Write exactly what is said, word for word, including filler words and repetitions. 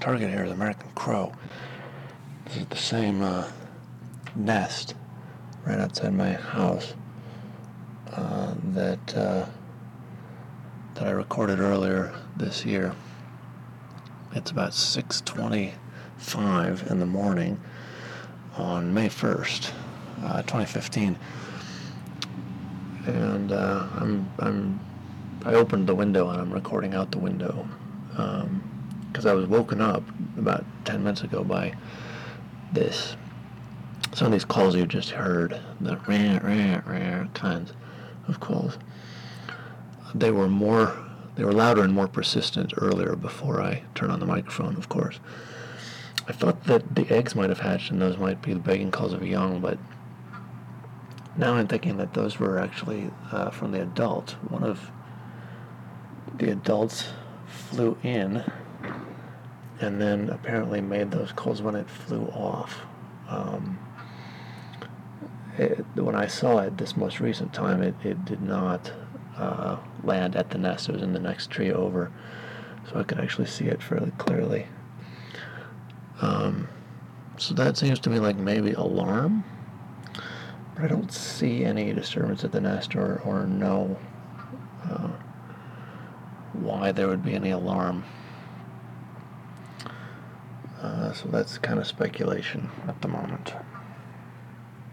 target here is American Crow. This is the same uh, nest right outside my house uh, that uh, that I recorded earlier this year. It's about six twenty-five in the morning on May first, uh, twenty fifteen, and uh, I'm I'm I opened the window and I'm recording out the window because um, I was woken up about ten minutes ago by this. Some of these calls you just heard, the rah, rah, rah kinds of calls, they were more, they were louder and more persistent earlier before I turned on the microphone, of course. I thought that the eggs might have hatched and those might be the begging calls of a young, but now I'm thinking that those were actually uh, from the adult. One of the adults flew in and then apparently made those calls when it flew off. Um, it, when I saw it this most recent time, it, it did not uh, land at the nest. It was in the next tree over, so I could actually see it fairly clearly. Um, so that seems to me like maybe alarm, but I don't see any disturbance at the nest or, or know uh, why there would be any alarm. Uh, so that's kind of speculation at the moment.